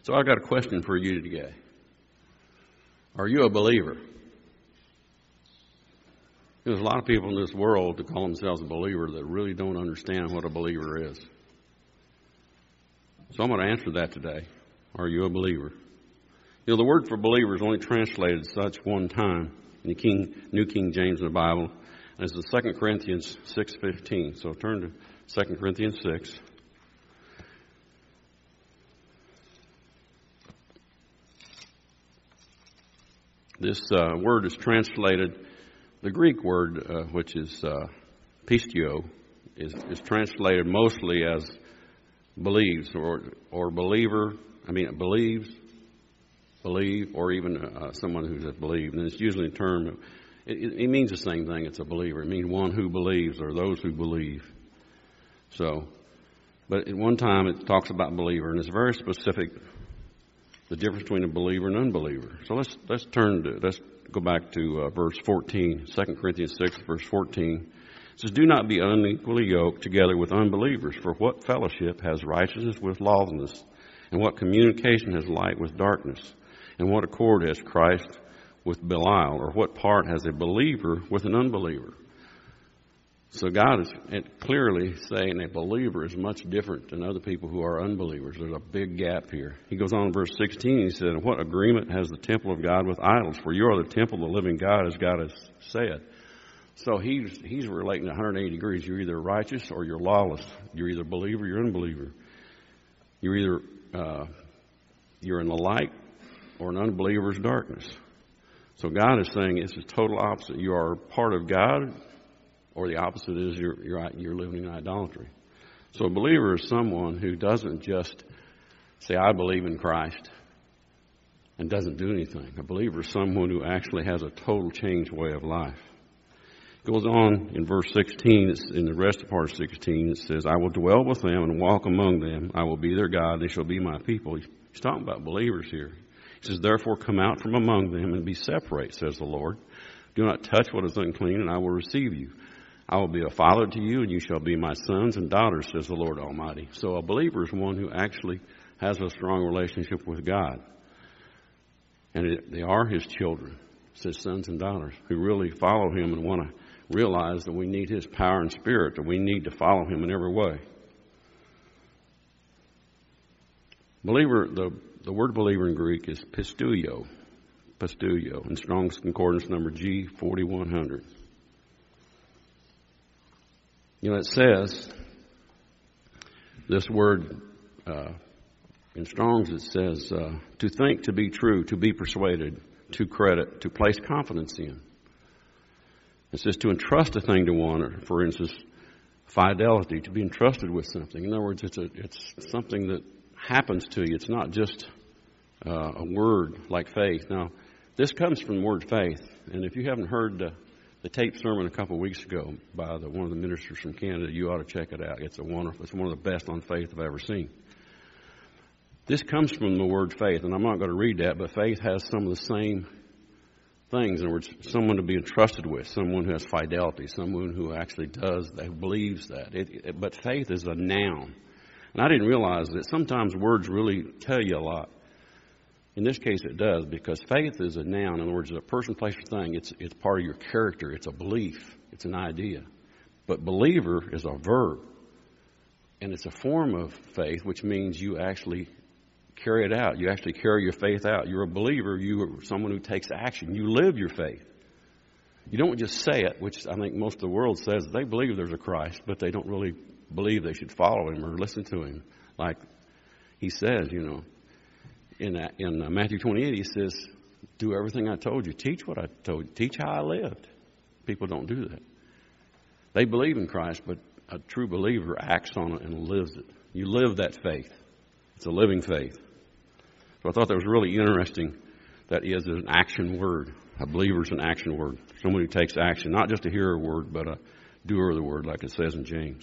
So I got a question for you today. Are you a believer? There's a lot of people in this world that call themselves a believer that really don't understand what a believer is. So I'm going to answer that today. Are you a believer? You know, the word for believer is only translated such one time in the New King James of the Bible, and it's in 2 Corinthians 6:15. So turn to 2 Corinthians 6. This word is translated, the Greek word, which is pistio, is translated mostly as believes or believer. I mean, it believes, believe, or even someone who says believe. And it's usually a term, it means the same thing. It's a believer. It means one who believes or those who believe. So, but at one time it talks about believer, and it's very specific, the difference between a believer and unbeliever. So let's go back to verse 14, 2 Corinthians 6, verse 14. It says, "Do not be unequally yoked together with unbelievers, for what fellowship has righteousness with lawlessness, and what communication has light with darkness, and what accord has Christ with Belial, or what part has a believer with an unbeliever?" So God is clearly saying a believer is much different than other people who are unbelievers. There's a big gap here. He goes on in verse 16, he said, "What agreement has the temple of God with idols? For you are the temple of the living God, as God has said." So he's relating 180 degrees. You're either righteous or you're lawless. You're either a believer or you're unbeliever. You're either you're in the light or an unbeliever's darkness. So God is saying it's the total opposite. You are part of God, or the opposite is you're living in idolatry. So a believer is someone who doesn't just say, "I believe in Christ," and doesn't do anything. A believer is someone who actually has a total changed way of life. It goes on in verse 16, in the rest of part 16, it says, "I will dwell with them and walk among them. I will be their God. They shall be my people." He's talking about believers here. He says, "Therefore come out from among them and be separate, says the Lord. Do not touch what is unclean, and I will receive you. I will be a father to you, and you shall be my sons and daughters, says the Lord Almighty." So a believer is one who actually has a strong relationship with God. And they are his children, his sons and daughters, who really follow him and want to realize that we need his power and spirit, that we need to follow him in every way. Believer, the word believer in Greek is pisteuo, in Strong's Concordance number G4100. You know, it says, this word, in Strong's it says, to think, to be true, to be persuaded, to credit, to place confidence in. It says to entrust a thing to one, or for instance, fidelity, to be entrusted with something. In other words, it's something that happens to you. It's not just a word like faith. Now, this comes from the word faith, and if you haven't heard the taped sermon a couple of weeks ago by one of the ministers from Canada, you ought to check it out. It's one of the best on faith I've ever seen. This comes from the word faith, and I'm not going to read that, but faith has some of the same things. In other words, someone to be entrusted with, someone who has fidelity, someone who actually does, that believes that. But faith is a noun. And I didn't realize that sometimes words really tell you a lot. In this case, it does, because faith is a noun. In other words, it's a person, place, or thing. It's part of your character. It's a belief. It's an idea. But believer is a verb. And it's a form of faith, which means you actually carry it out. You actually carry your faith out. You're a believer. You are someone who takes action. You live your faith. You don't just say it, which I think most of the world says. They believe there's a Christ, but they don't really believe they should follow him or listen to him. Like he says, you know, in Matthew 28, he says, "Do everything I told you. Teach what I told you. Teach how I lived." People don't do that. They believe in Christ, but a true believer acts on it and lives it. You live that faith. It's a living faith. So I thought that was really interesting. That is an action word. A believer is an action word. Someone who takes action, not just a hearer word, but a doer of the word, like it says in James.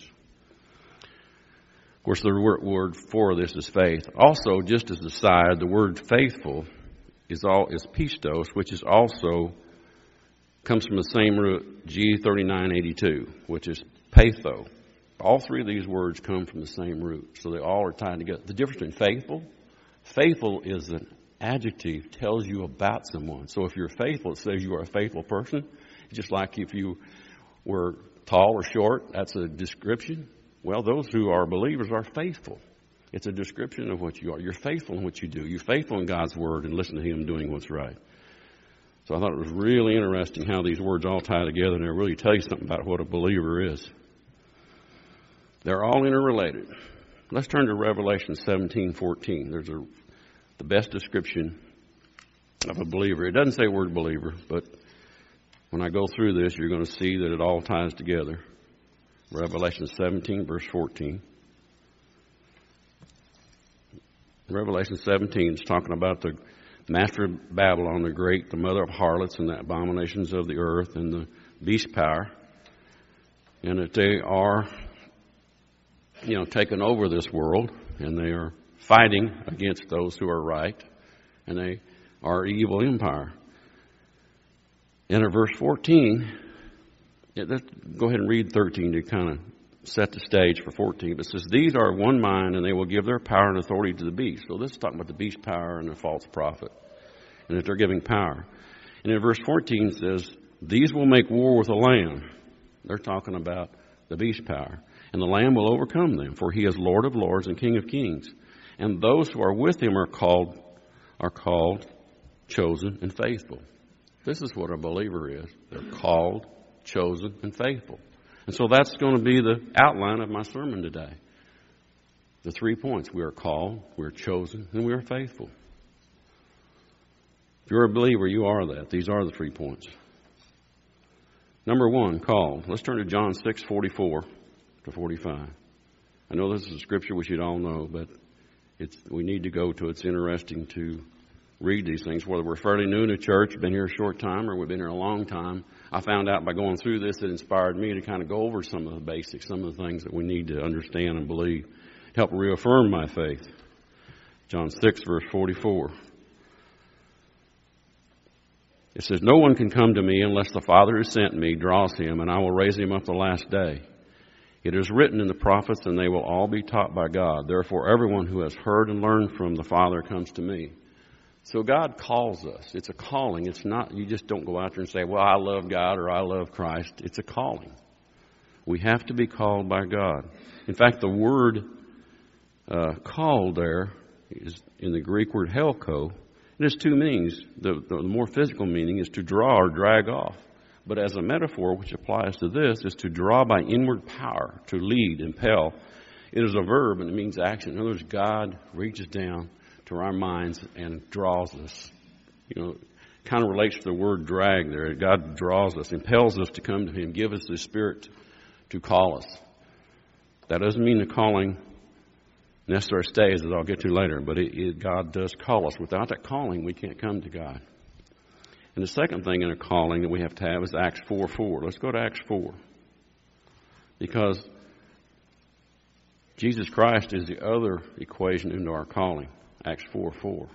Of course, the word for this is faith. Also, just as a side, the word faithful is pistos, which is also comes from the same root, G3982, which is patho. All three of these words come from the same root, so they all are tied together. The difference between faithful Faithful is an adjective, tells you about someone. So if you're faithful, it says you are a faithful person. Just like if you were tall or short, that's a description. Well, those who are believers are faithful. It's a description of what you are. You're faithful in what you do. You're faithful in God's Word and listen to Him doing what's right. So I thought it was really interesting how these words all tie together, and they really tell you something about what a believer is. They're all interrelated. Let's turn to Revelation 17:14. There's the best description of a believer. It doesn't say word believer, but when I go through this, you're going to see that it all ties together. Revelation 17, verse 14. Revelation 17 is talking about the master of Babylon, the great, the mother of harlots and the abominations of the earth and the beast power. And that they are, taking over this world, and they are fighting against those who are right, and they are evil empire. And in verse 14, let's go ahead and read 13 to kind of set the stage for 14. It says, these are one mind, and they will give their power and authority to the beast. So this is talking about the beast power and the false prophet, and that they're giving power. And in verse 14 it says, these will make war with the Lamb. They're talking about the beast power. And the Lamb will overcome them, for He is Lord of lords and King of kings. And those who are with Him are called, chosen, and faithful. This is what a believer is. They're called, chosen, and faithful. And so that's going to be the outline of my sermon today. The 3 points. We are called, we are chosen, and we are faithful. If you're a believer, you are that. These are the 3 points. Number 1, called. Let's turn to John 6:44 to 45. I know this is a scripture we should all know, but we need to go to it. It's interesting to read these things, whether we're fairly new in the church, been here a short time, or we've been here a long time. I found out by going through this, it inspired me to kind of go over some of the basics, some of the things that we need to understand and believe, help reaffirm my faith. John 6, verse 44. It says, no one can come to me unless the Father who sent me draws him, and I will raise him up the last day. It is written in the prophets, and they will all be taught by God. Therefore, everyone who has heard and learned from the Father comes to me. So God calls us. It's a calling. It's not, you just don't go out there and say, well, I love God or I love Christ. It's a calling. We have to be called by God. In fact, the word called there is in the Greek word helko. It has 2 meanings. The more physical meaning is to draw or drag off. But as a metaphor, which applies to this, is to draw by inward power, to lead, impel. It is a verb and it means action. In other words, God reaches down to our minds and draws us. Kind of relates to the word drag there. God draws us, impels us to come to Him, give us the Spirit to call us. That doesn't mean the calling necessarily stays, as I'll get to later, but God does call us. Without that calling, we can't come to God. And the second thing in a calling that we have to have is Acts 4:4. Let's go to Acts 4. Because Jesus Christ is the other equation into our calling. Acts 4:4.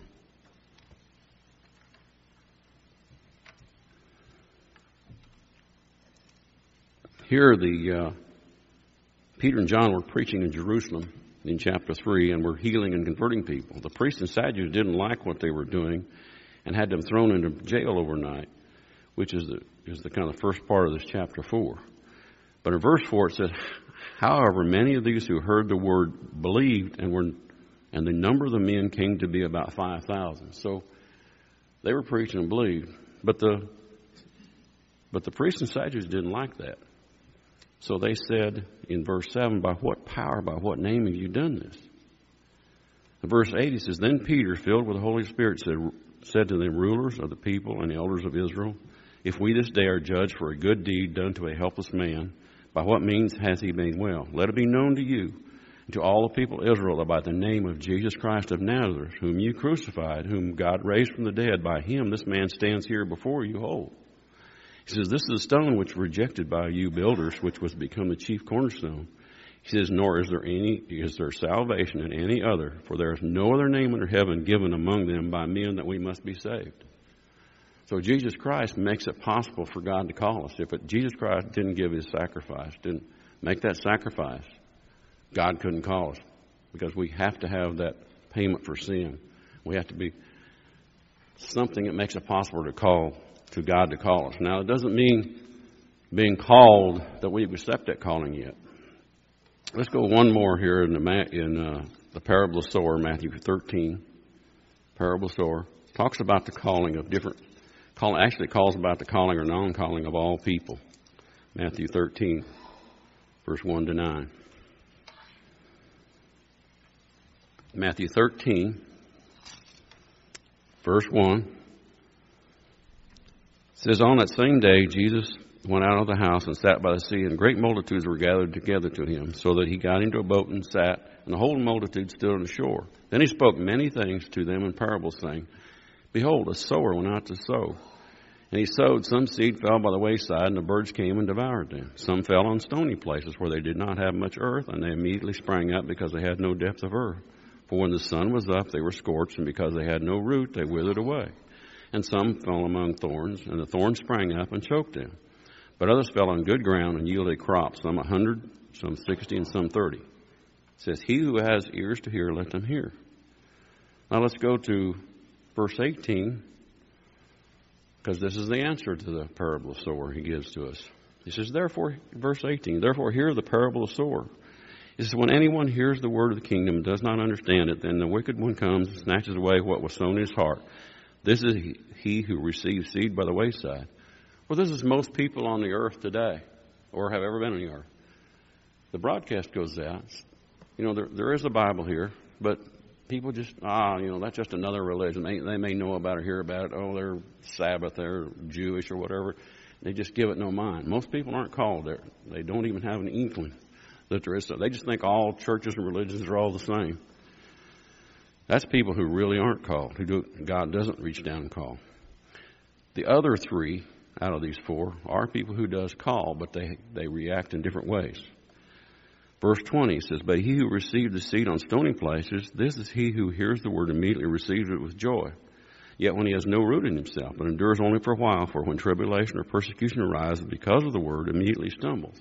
Here Peter and John were preaching in Jerusalem in chapter 3 and were healing and converting people. The priests and Sadducees didn't like what they were doing and had them thrown into jail overnight, which is the kind of first part of this chapter 4. But in verse 4 it says, however, many of these who heard the word believed, and the number of the men came to be about 5,000. So they were preaching and believed. But the priests and Sadducees didn't like that. So they said in verse 7, by what power, by what name have you done this? In verse 8 he says, then Peter, filled with the Holy Spirit, said to the rulers of the people and the elders of Israel, if we this day are judged for a good deed done to a helpless man, by what means has he made well? Let it be known to you and to all the people of Israel that by the name of Jesus Christ of Nazareth, whom you crucified, whom God raised from the dead, by Him this man stands here before you whole. He says, this is a stone which was rejected by you builders, which was become the chief cornerstone. He says, nor is there salvation in any other, for there is no other name under heaven given among them by men that we must be saved. So Jesus Christ makes it possible for God to call us. If Jesus Christ didn't give His sacrifice, didn't make that sacrifice, God couldn't call us, because we have to have that payment for sin. We have to be something that makes it possible to call to God to call us. Now, it doesn't mean being called that we've accepted that calling yet. Let's go one more here in the parable of the sower, Matthew 13. Parable of the sower talks about the calling of different. Actually calls about the calling or non-calling of all people. Matthew 13, verse 1 to 9. Matthew 13, verse 1. Says, on that same day, Jesus went out of the house and sat by the sea, and great multitudes were gathered together to him, so that he got into a boat and sat, and the whole multitude stood on the shore. Then he spoke many things to them in parables, saying, behold, a sower went out to sow. And he sowed. Some seed fell by the wayside, and the birds came and devoured them. Some fell on stony places where they did not have much earth, and they immediately sprang up because they had no depth of earth. For when the sun was up, they were scorched, and because they had no root, they withered away. And some fell among thorns, and the thorns sprang up and choked them. But others fell on good ground and yielded crops, some 100, some 60, and some 30. It says, he who has ears to hear, let them hear. Now let's go to verse 18, because this is the answer to the parable of the sower he gives to us. He says, therefore, verse 18, therefore hear the parable of the sower. He says, when anyone hears the word of the kingdom and does not understand it, then the wicked one comes and snatches away what was sown in his heart. This is he who receives seed by the wayside. Well, this is most people on the earth today, or have ever been on the earth. The broadcast goes out. You know, there is a Bible here, but people just, that's just another religion. They may know about it, hear about it. Oh, they're Sabbath, they're Jewish or whatever. They just give it no mind. Most people aren't called there. They don't even have an inkling that there is. They just think all churches and religions are all the same. That's people who really aren't called, God doesn't reach down and call. The other three out of these four are people who does call, but they react in different ways. Verse 20 says, but he who received the seed on stony places, this is he who hears the word and immediately receives it with joy. Yet when he has no root in himself, but endures only for a while, for when tribulation or persecution arises because of the word, immediately stumbles.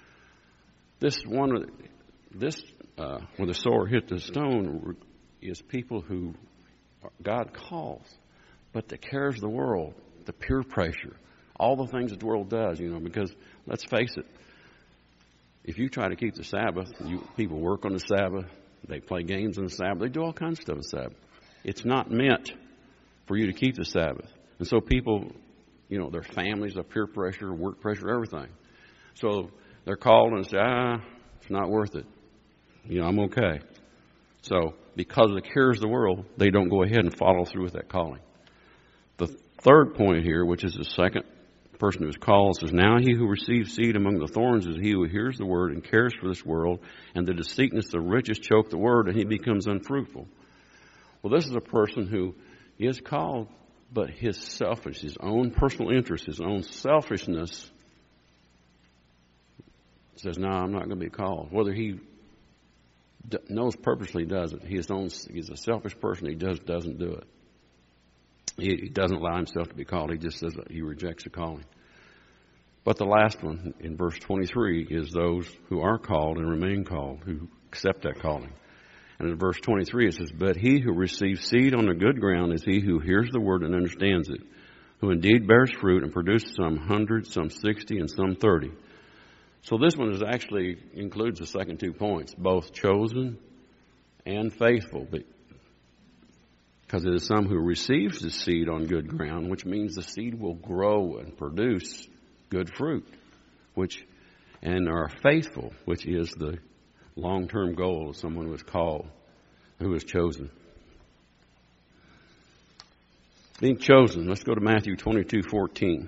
When the sower hit the stone, is people who God calls, but the cares of the world, the peer pressure, all the things that the world does, because let's face it, if you try to keep the Sabbath, people work on the Sabbath, they play games on the Sabbath, they do all kinds of stuff on the Sabbath. It's not meant for you to keep the Sabbath. And so people, their families, their peer pressure, work pressure, everything. So they're called and say, it's not worth it. I'm okay. So because of the cares of the world, they don't go ahead and follow through with that calling. The third point here, which is the second person who is called, says, now he who receives seed among the thorns is he who hears the word and cares for this world, and the deceitness of riches choke the word, and he becomes unfruitful. Well, this is a person who is called, but his own personal interest, his own selfishness says, no, I'm not going to be called. Whether he knows purposely doesn't. He's a selfish person. He doesn't do it. He doesn't allow himself to be called. He just says that he rejects the calling. But the last one in verse 23 is those who are called and remain called, who accept that calling. And in verse 23 it says, but he who receives seed on the good ground is he who hears the word and understands it, who indeed bears fruit and produces some 100, some 60, and some 30. So this one actually includes the second 2 points, both chosen and faithful, because it is some who receives the seed on good ground, which means the seed will grow and produce good fruit, and are faithful, which is the long-term goal of someone who is called, who is chosen. Being chosen, let's go to Matthew 22:14.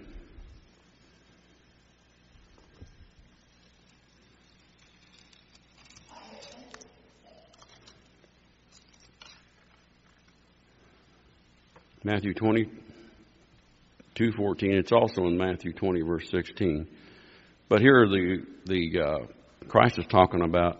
Matthew 22:14. It's also in Matthew 20, verse 16. But here the Christ is talking about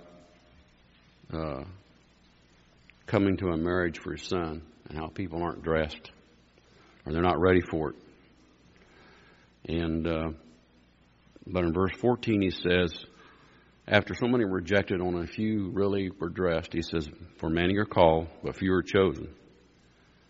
coming to a marriage for his son and how people aren't dressed or they're not ready for it. And but in verse 14 he says, after so many rejected, only a few really were dressed. He says, for many are called, but few are chosen.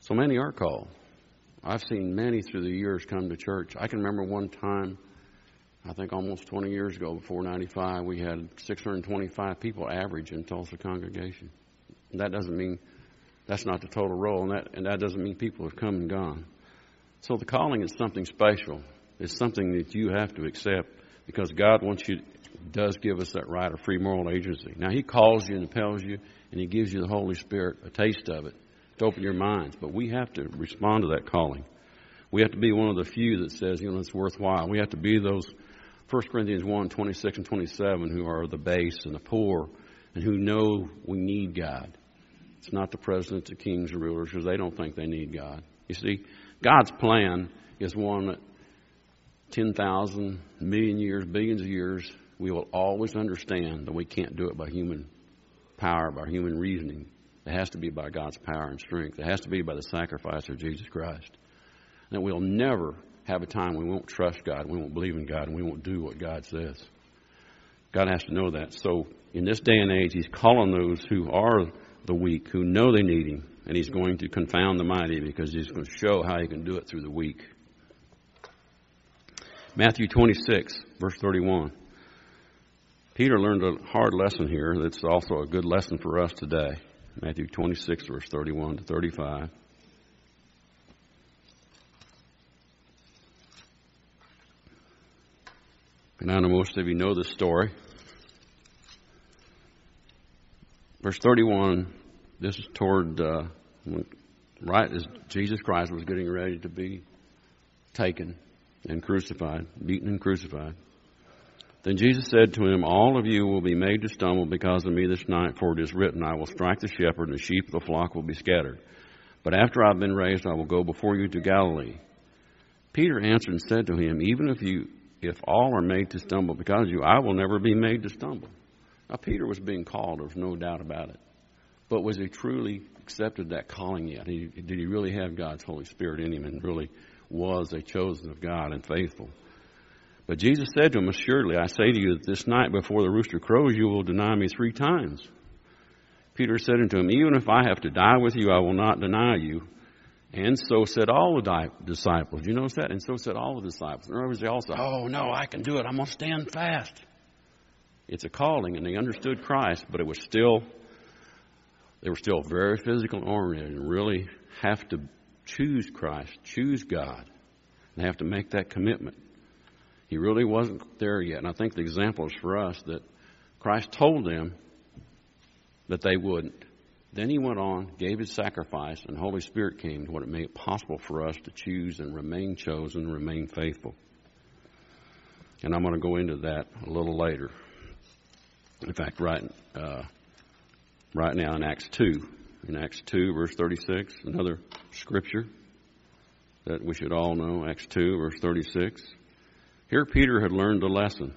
So many are called. I've seen many through the years come to church. I can remember one time, I think almost 20 years ago, before 95, we had 625 people average in Tulsa congregation. That doesn't mean, that's not the total roll, and that doesn't mean people have come and gone. So the calling is something special. It's something that you have to accept because God does give us that right of free moral agency. Now, He calls you and impels you, and He gives you the Holy Spirit, a taste of it, to open your minds. But we have to respond to that calling. We have to be one of the few that says, it's worthwhile. We have to be those 1 Corinthians 1, 26 and 27 who are the base and the poor and who know we need God. It's not the presidents, the kings, or rulers, because they don't think they need God. You see, God's plan is one that 10,000, million years, billions of years, we will always understand that we can't do it by human power, by human reasoning. It has to be by God's power and strength. It has to be by the sacrifice of Jesus Christ. And we'll never have a time we won't trust God, we won't believe in God, and we won't do what God says. God has to know that. So in this day and age, He's calling those who are the weak, who know they need Him, and He's going to confound the mighty because He's going to show how He can do it through the weak. Matthew 26, verse 31. Peter learned a hard lesson here that's also a good lesson for us today. Matthew 26, verse 31 to 35. And I know most of you know this story. Verse 31, this is toward, right as Jesus Christ was getting ready to be taken and crucified, beaten and crucified. Then Jesus said to him, all of you will be made to stumble because of me this night, for it is written, I will strike the shepherd, and the sheep of the flock will be scattered. But after I have been raised, I will go before you to Galilee. Peter answered and said to him, even if all are made to stumble because of you, I will never be made to stumble. Now, Peter was being called, there was no doubt about it. But was he truly accepted that calling yet? Did he really have God's Holy Spirit in him and really was a chosen of God and faithful? But Jesus said to him, assuredly, I say to you that this night before the rooster crows, you will deny me 3 times. Peter said unto him, even if I have to die with you, I will not deny you. And so said all the disciples. You notice that? And so said all the disciples. In other words, they all said, oh, no, I can do it. I'm going to stand fast. It's a calling, and they understood Christ, but they were still very physical oriented and really have to choose Christ, choose God, and have to make that commitment. He really wasn't there yet. And I think the example is for us that Christ told them that they wouldn't. Then He went on, gave His sacrifice, and the Holy Spirit came to what it made it possible for us to choose and remain chosen and remain faithful. And I'm going to go into that a little later. In fact, right now in Acts 2. In Acts 2, verse 36, another scripture that we should all know. Acts 2, verse 36. Here Peter had learned a lesson.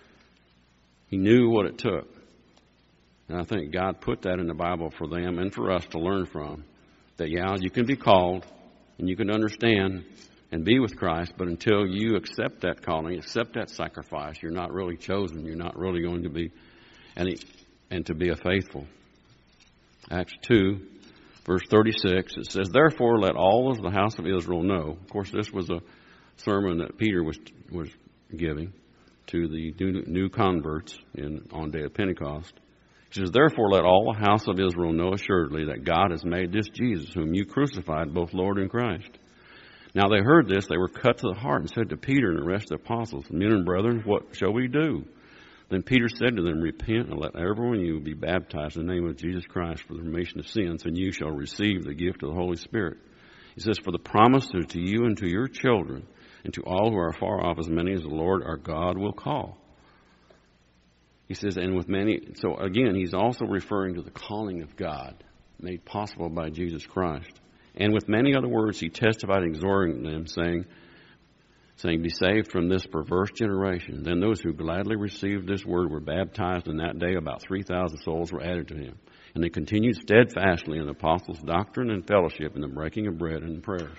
He knew what it took. And I think God put that in the Bible for them and for us to learn from. That, you can be called and you can understand and be with Christ, but until you accept that calling, accept that sacrifice, you're not really chosen. You're not really going to be, and to be a faithful. Acts 2, verse 36, it says, therefore let all of the house of Israel know. Of course, this was a sermon that Peter was giving to the new converts on day of Pentecost. He says, therefore let all the house of Israel know assuredly that God has made this Jesus, whom you crucified, both Lord and Christ. Now they heard this, they were cut to the heart and said to Peter and the rest of the apostles, men and brethren, what shall we do? Then Peter said to them, repent and let every one of you be baptized in the name of Jesus Christ for the remission of sins, and you shall receive the gift of the Holy Spirit. He says, for the promise is to you and to your children, and to all who are far off, as many as the Lord our God will call. He says, and with many, so again, he's also referring to the calling of God, made possible by Jesus Christ. And with many other words, he testified, exhorting them, saying, be saved from this perverse generation. Then those who gladly received this word were baptized, and that day about 3,000 souls were added to him. And they continued steadfastly in the apostles' doctrine and fellowship, in the breaking of bread and in prayers.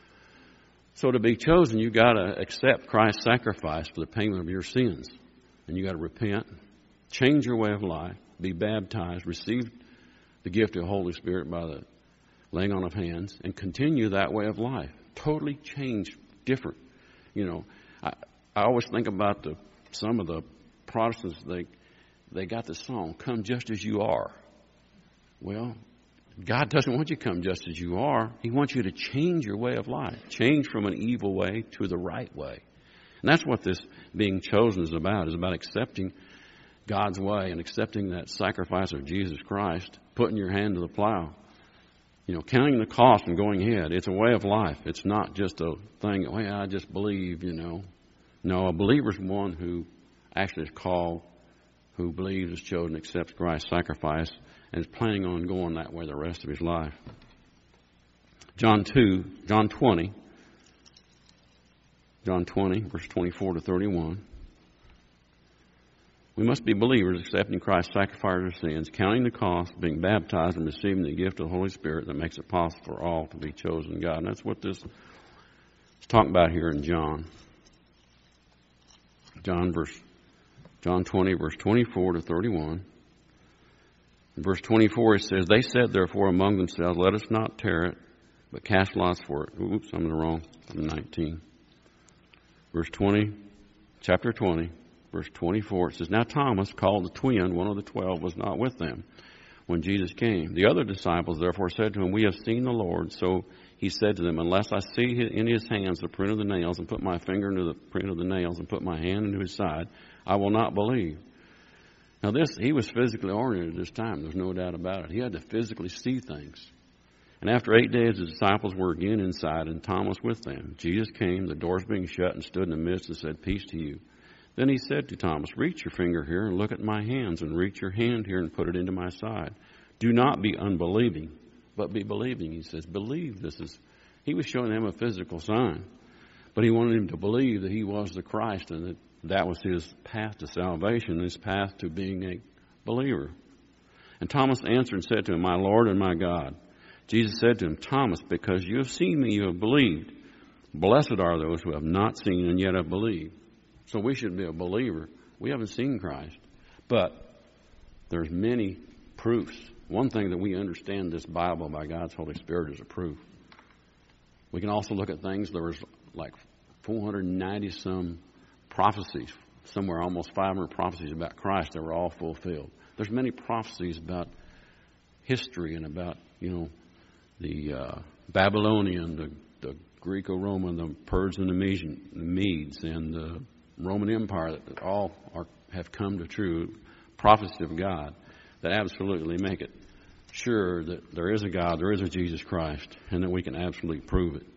So to be chosen, you got to accept Christ's sacrifice for the payment of your sins. And you got to repent, change your way of life, be baptized, receive the gift of the Holy Spirit by the laying on of hands, and continue that way of life. Totally changed, different. I always think about some of the Protestants, they got the song, "Come just as you are." Well, God doesn't want you to come just as you are. He wants you to change your way of life. Change from an evil way to the right way. And that's what this being chosen is about accepting God's way and accepting that sacrifice of Jesus Christ, putting your hand to the plow. Counting the cost and going ahead. It's a way of life. It's not just a thing, I just believe, No, a believer is one who actually is called, who believes, is chosen, accepts Christ's sacrifice, and is planning on going that way the rest of his life. John 20, verse 24 to 31. We must be believers, accepting Christ's sacrifice of sins, counting the cost, being baptized, and receiving the gift of the Holy Spirit that makes it possible for all to be chosen in God. And that's what this is talking about here in John. John 20, verse 24 to 31. In verse 24 it says, "They said therefore among themselves, let us not tear it, but cast lots for it." Oops, I'm in the wrong. I'm 19. Chapter 20, verse 24, it says, "Now Thomas, called the twin, one of the 12, was not with them when Jesus came. The other disciples therefore said to him, 'We have seen the Lord.' So he said to them, 'Unless I see in his hands the print of the nails, and put my finger into the print of the nails, and put my hand into his side, I will not believe.'" Now he was physically oriented at this time. There's no doubt about it. He had to physically see things. And after 8 days, the disciples were again inside, and Thomas with them. Jesus came, the doors being shut, and stood in the midst and said, "Peace to you." Then he said to Thomas, "Reach your finger here and look at my hands, and reach your hand here and put it into my side. Do not be unbelieving, but be believing." He says, believe He was showing them a physical sign, but he wanted him to believe that he was the Christ and that was his path to salvation, his path to being a believer. And Thomas answered and said to him, "My Lord and my God." Jesus said to him, "Thomas, because you have seen me, you have believed. Blessed are those who have not seen and yet have believed." So we should be a believer. We haven't seen Christ, but there's many proofs. One thing that we understand this Bible by God's Holy Spirit is a proof. We can also look at things. There was like 490 some prophecies, somewhere almost 500 prophecies about Christ that were all fulfilled. There's many prophecies about history and about, the Babylonian, the Greco-Roman, the Persian, the Medes, and the Roman Empire that all have come to true prophecies of God that absolutely make it sure that there is a God, there is a Jesus Christ, and that we can absolutely prove it.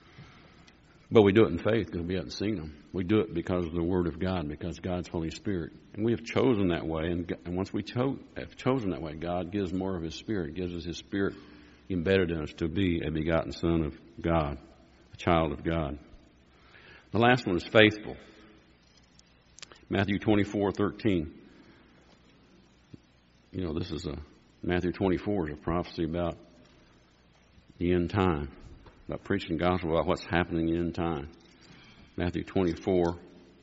But we do it in faith because we haven't seen Him. We do it because of the Word of God, because God's Holy Spirit. And we have chosen that way. And once we have chosen that way, God gives more of His Spirit, gives us His Spirit embedded in us to be a begotten Son of God, a child of God. The last one is faithful. Matthew 24:13. This is Matthew 24 is a prophecy about the end time, about preaching the gospel about what's happening in the end time. Matthew 24.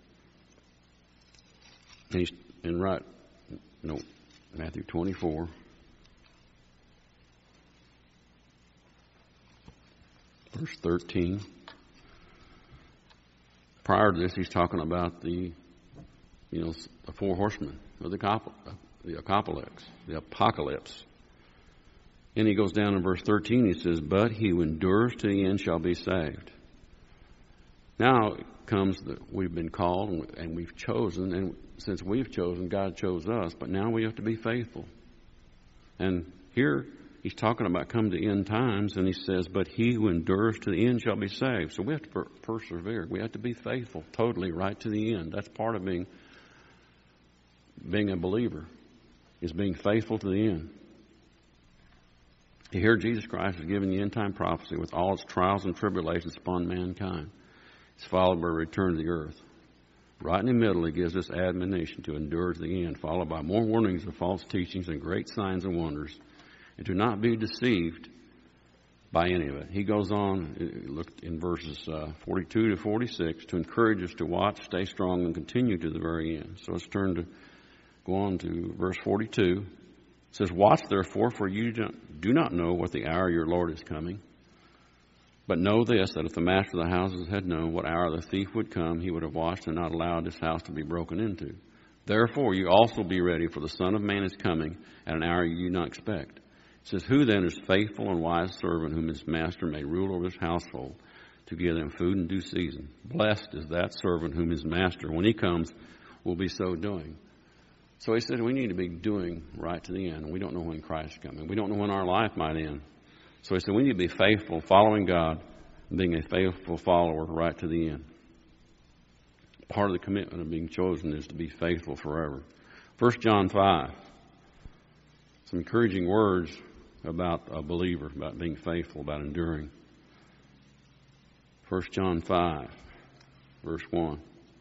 Matthew 24. Verse 13. Prior to this, he's talking about the four horsemen of the apocalypse. And he goes down in verse 13, he says, "But he who endures to the end shall be saved." Now comes that we've been called and we've chosen, and since we've chosen, God chose us, but now we have to be faithful. And here he's talking about come to end times, and he says, "But he who endures to the end shall be saved." So we have to persevere. We have to be faithful totally right to the end. That's part of being a believer, is being faithful to the end. Here Jesus Christ is giving the end time prophecy with all its trials and tribulations upon mankind. It's followed by a return to the earth. Right in the middle, he gives us admonition to endure to the end, followed by more warnings of false teachings and great signs and wonders, and to not be deceived by any of it. He goes on, look in verses 42 to 46, to encourage us to watch, stay strong, and continue to the very end. So let's go on to verse 42. It says, watch therefore, for you do not know what the hour your Lord is coming. But know this, that if the master of the houses had known what hour the thief would come, he would have watched and not allowed his house to be broken into. Therefore, you also be ready, for the Son of Man is coming at an hour you do not expect. It says, who then is faithful and wise servant whom his master may rule over his household to give them food in due season? Blessed is that servant whom his master, when he comes, will be so doing. So he said we need to be doing right to the end. We don't know when Christ is coming. We don't know when our life might end. So he said we need to be faithful, following God, and being a faithful follower right to the end. Part of the commitment of being chosen is to be faithful forever. 1 John 5. Some encouraging words about a believer, about being faithful, about enduring. 1 John 5, verse 1.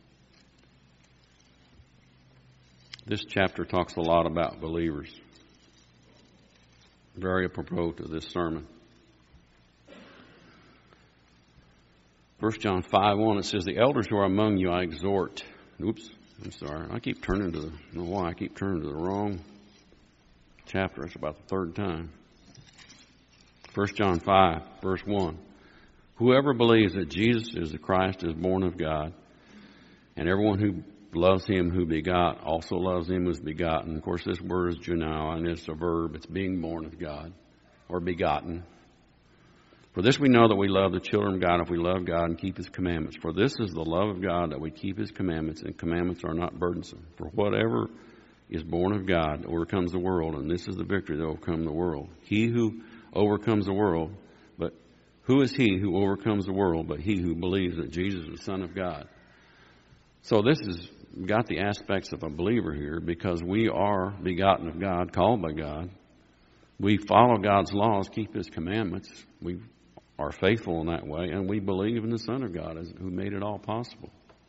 This chapter talks a lot about believers. Very apropos to this sermon. 1 John 5:1, it says, the elders who are among you I exhort. Oops, I'm sorry. I keep turning to the, I don't know why I keep turning to the wrong chapter. It's about the third time. 1 John 5, verse 1. Whoever believes that Jesus is the Christ is born of God, and everyone who loves him who begot also loves him who is begotten. Of course, this word is junao, and it's a verb. It's being born of God, or begotten. For this we know that we love the children of God if we love God and keep his commandments. For this is the love of God, that we keep his commandments, and commandments are not burdensome. For whatever is born of God overcomes the world, and this is the victory that overcomes the world. He who overcomes the world, but who is he who overcomes the world but he who believes that Jesus is the Son of God? So this has got the aspects of a believer here, because we are begotten of God, called by God. We follow God's laws, keep his commandments. We are faithful in that way, and we believe in the Son of God who made it all possible.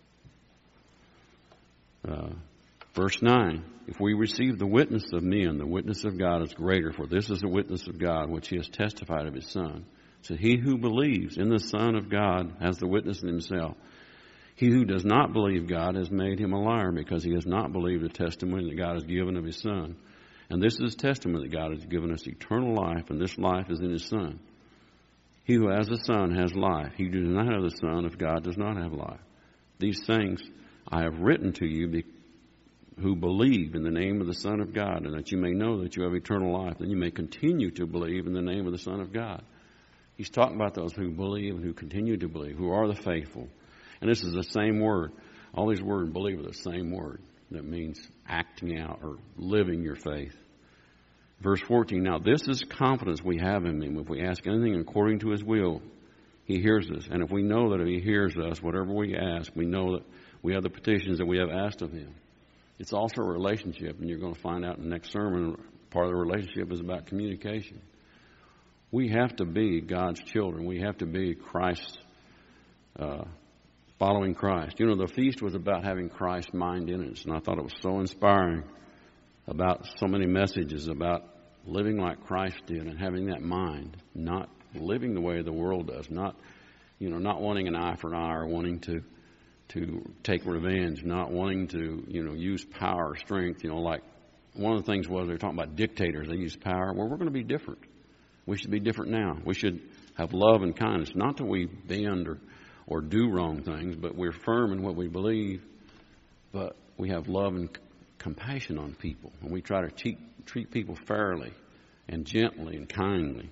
Verse 9, if we receive the witness of men, the witness of God is greater, for this is the witness of God, which he has testified of his Son. So he who believes in the Son of God has the witness in himself. He who does not believe God has made him a liar, because he has not believed the testimony that God has given of his Son. And this is testimony that God has given us eternal life, and this life is in his Son. He who has the Son has life. He who does not have the Son of God does not have life. These things I have written to you who believe in the name of the Son of God, and that you may know that you have eternal life, and you may continue to believe in the name of the Son of God. He's talking about those who believe and who continue to believe, who are the faithful. And this is the same word. All these words, believe, are the same word. That means acting out or living your faith. Verse 14, now this is confidence we have in him. If we ask anything according to his will, he hears us. And if we know that if he hears us, whatever we ask, we know that we have the petitions that we have asked of him. It's also a relationship, and you're going to find out in the next sermon, part of the relationship is about communication. We have to be God's children. We have to be Christ's, following Christ. You know, the feast was about having Christ's mind in it, and I thought it was so inspiring about so many messages about living like Christ did and having that mind, not living the way the world does, not wanting an eye for an eye or wanting to take revenge, not wanting to, use power or strength. Like one of the things was they were talking about dictators. They use power. Well, we're going to be different. We should be different now. We should have love and kindness, not that we bend or do wrong things, but we're firm in what we believe, but we have love and compassion on people, and we try to treat people fairly and gently and kindly.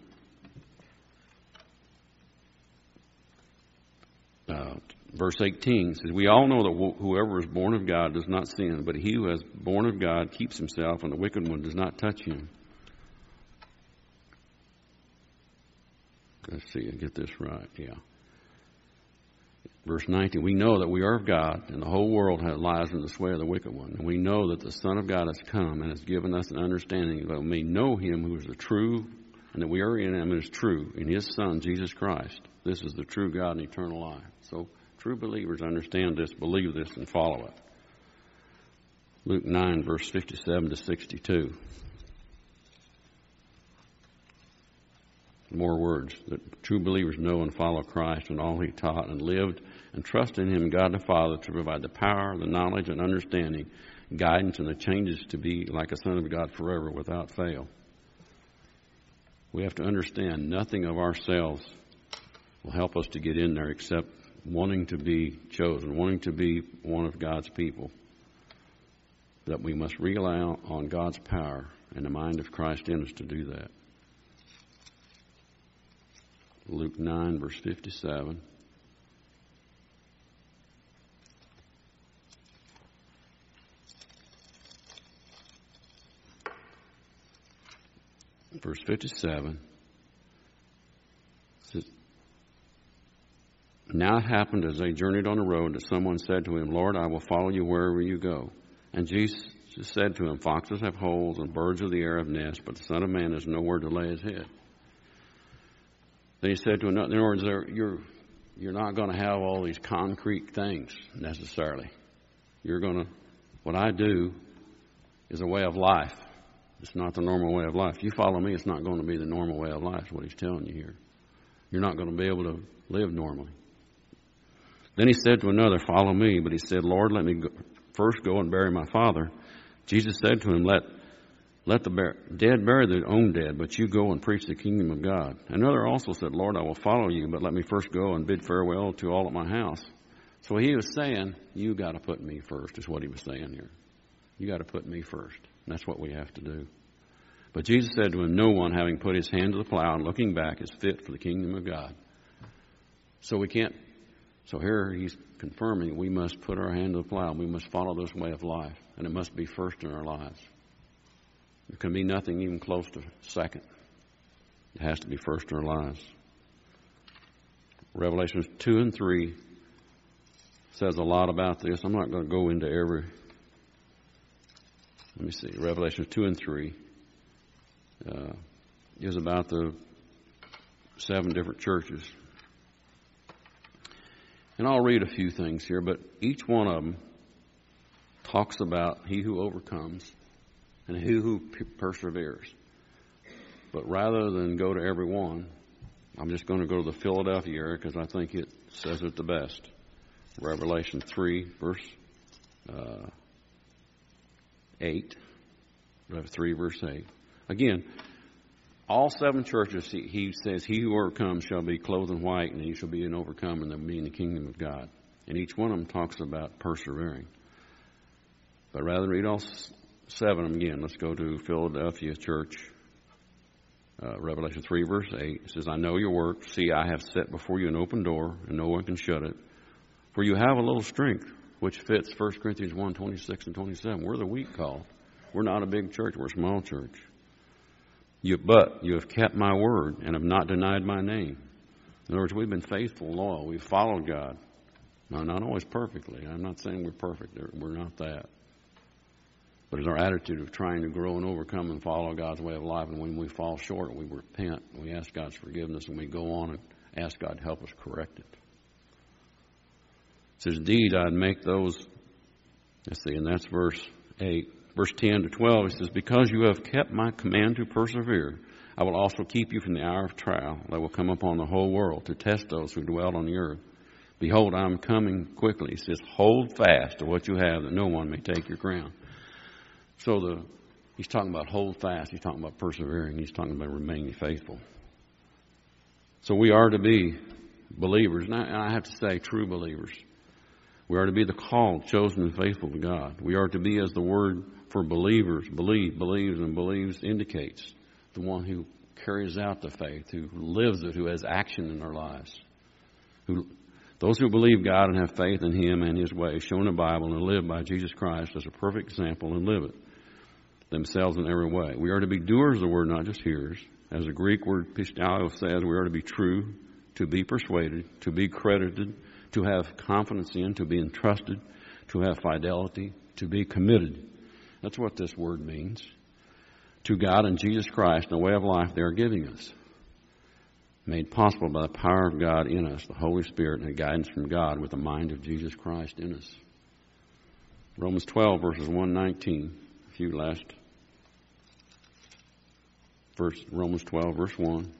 Verse 18 says, we all know that whoever is born of God does not sin, but he who is born of God keeps himself, and the wicked one does not touch him. Let's see, I get this right. Yeah. Verse 19, we know that we are of God, and the whole world lies in the sway of the wicked one. And we know that the Son of God has come and has given us an understanding that we may know him who is the true, and that we are in him and is true, in his Son, Jesus Christ. This is the true God and eternal life. So true believers understand this, believe this, and follow it. Luke 9, verse 57 to 62. More words, that true believers know and follow Christ and all he taught and lived, and trust in him, God the Father, to provide the power, the knowledge, and understanding guidance and the changes to be like a son of God forever without fail. We have to understand nothing of ourselves will help us to get in there except wanting to be chosen, wanting to be one of God's people. That we must rely on God's power and the mind of Christ in us to do that. Luke 9, verse 57. Verse 57 says, "Now it happened as they journeyed on the road that someone said to him, 'Lord, I will follow you wherever you go.' And Jesus said to him, 'Foxes have holes and birds of the air have nests, but the Son of Man has nowhere to lay his head.'" Then he said to another, in other words, you're not going to have all these concrete things necessarily. What I do is a way of life. It's not the normal way of life. If you follow me, it's not going to be the normal way of life, is what he's telling you here. You're not going to be able to live normally. Then he said to another, "Follow me." But he said, "Lord, let me first go and bury my father." Jesus said to him, Let the dead bury their own dead, but you go and preach the kingdom of God. Another also said, "Lord, I will follow you, but let me first go and bid farewell to all at my house." So he was saying, you got to put me first, is what he was saying here. You got to put me first. And that's what we have to do. But Jesus said to him, "No one, having put his hand to the plow and looking back, is fit for the kingdom of God." So here he's confirming we must put our hand to the plow. We must follow this way of life. And it must be first in our lives. There can be nothing even close to second. It has to be first in our lives. Revelations 2 and 3 says a lot about this. I'm not going to go into every... Let me see. Revelations 2 and 3 is about the 7 different churches. And I'll read a few things here, but each one of them talks about he who overcomes and he who perseveres. But rather than go to every one, I'm just going to go to the Philadelphia area because I think it says it the best. Revelation 3, verse 8. 3, verse 8. Again, all 7 churches, he says, he who overcomes shall be clothed in white, and he shall be an overcomer, and they'll be in the kingdom of God. And each one of them talks about persevering. But rather than read all 7 of them again, let's go to Philadelphia church. Revelation 3, verse 8. It says, "I know your works. See, I have set before you an open door, and no one can shut it. For you have a little strength, which fits 1 Corinthians 1, 26 and 27. We're the weak called. We're not a big church. We're a small church. But you have kept my word and have not denied my name." In other words, we've been faithful and loyal. We've followed God. Now, not always perfectly. I'm not saying we're perfect. We're not that. But it's our attitude of trying to grow and overcome and follow God's way of life. And when we fall short, we repent. We ask God's forgiveness, and we go on and ask God to help us correct it. It says, "Indeed, I'd make those..." Let's see, and that's verse 8. Verse 10 to 12, it says, "Because you have kept my command to persevere, I will also keep you from the hour of trial that will come upon the whole world to test those who dwell on the earth. Behold, I am coming quickly." It says, "Hold fast to what you have, that no one may take your crown." So he's talking about hold fast. He's talking about persevering. He's talking about remaining faithful. So we are to be believers. And I have to say, true believers. We are to be the called, chosen, and faithful to God. We are to be, as the word for believers, believes indicates, the one who carries out the faith, who lives it, who has action in their lives. Those who believe God and have faith in Him and His way, shown in the Bible, and live by Jesus Christ as a perfect example and live it themselves in every way. We are to be doers of the word, not just hearers. As the Greek word pisteuo says, we are to be true, to be persuaded, to be credited, to have confidence in, to be entrusted, to have fidelity, to be committed. That's what this word means. To God and Jesus Christ, the way of life they are giving us. Made possible by the power of God in us, the Holy Spirit, and the guidance from God with the mind of Jesus Christ in us. Romans 12, verses 1-19. A few last. Romans 12, verse 1.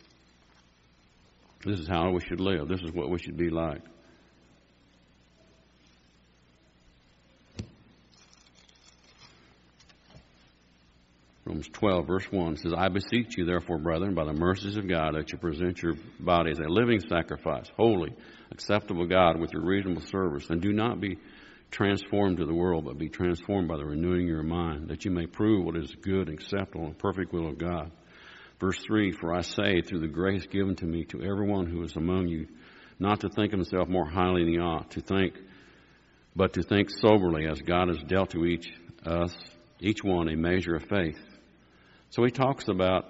This is how we should live. This is what we should be like. Romans 12, verse 1 says, I beseech you, therefore, brethren, by the mercies of God, that you present your body as a living sacrifice, holy, acceptable to God, with your reasonable service. And do not be transformed to the world, but be transformed by the renewing of your mind, that you may prove what is good, acceptable, and perfect will of God. Verse 3, for I say, through the grace given to me, to everyone who is among you, not to think of himself more highly than he ought, but to think soberly, as God has dealt to each one a measure of faith. So he talks about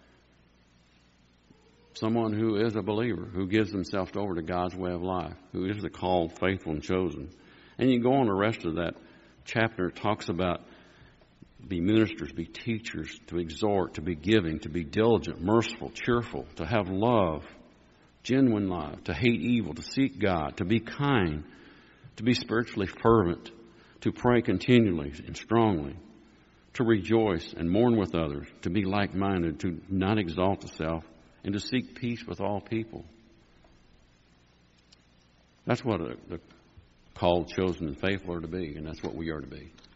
someone who is a believer, who gives himself over to God's way of life, who is the called, faithful, and chosen. And you go on the rest of that chapter, it talks about be ministers, be teachers, to exhort, to be giving, to be diligent, merciful, cheerful, to have love, genuine love, to hate evil, to seek God, to be kind, to be spiritually fervent, to pray continually and strongly, to rejoice and mourn with others, to be like-minded, to not exalt the self, and to seek peace with all people. That's what the called, chosen, and faithful are to be, and that's what we are to be.